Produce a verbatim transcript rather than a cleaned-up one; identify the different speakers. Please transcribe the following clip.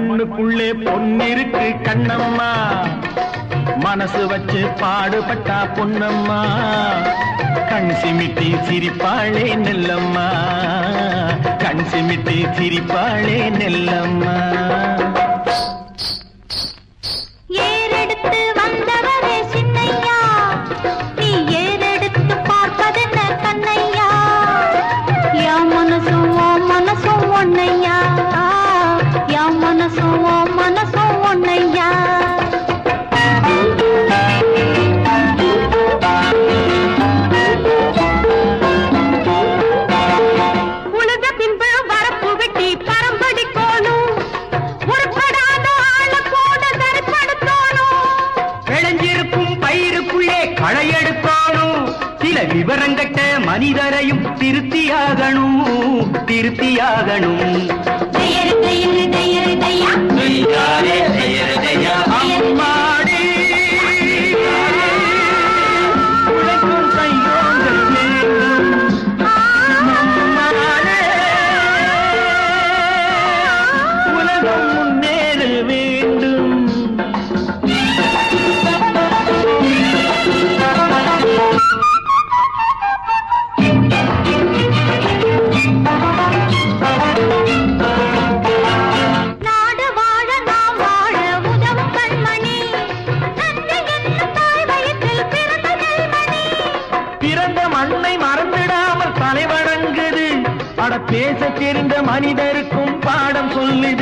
Speaker 1: மண்ணுக்குள்ளே பொன்னிருக்கு கண்ணம்மா, மனசு வச்சு பாடுபட்டா பொன்னம்மா, கண் சிமிட்டி சிரிப்பாளே நெல்லம்மா, கண் சிமிட்டி சிரிப்பாளே நெல்லம்மா.
Speaker 2: ஏறெடுத்து வந்தவரே சின்னையா, நீ ஏறெடுத்து பார்ப்பதென்ன கண்ணையா, யா மனசும் ஓ மனசும் ஒன்னையா, யா மனசும் ஓ மனசும் ஒன்னையா. உழுத பின்பு வரப்பு வெட்டி பரம்படி கோலும், உருப்படாத ஆள கூட சரிப்படுத்தணும்.
Speaker 3: விளைஞ்சிருக்கும் பயிருக்குள்ளே களையெடுக்கணும், சில விவரங்கட்ட மனிதரையும் திருத்தியாகணும், திருத்தியாகணும்.
Speaker 2: தையரு தையரு தையரு தையா,
Speaker 3: தையாரே தையரு தையா, அம்மாடி உழைக்கும் கையோங்கள் வேண்டும், அம்மாளே உலகம் முன்னேற வேண்டும்.
Speaker 2: நாடு வாழ நாம் வாழ உதவும் கண்மணி, நன்மை என்னும் தாய் வயிற்றில் பிறந்த நெல்மணி.
Speaker 1: பிறந்த மண்ணை மறந்துடாமல் தலைவணங்குது, அட பேச தெரிந்த மனிதருக்கும் பாடம் சொல்லுது.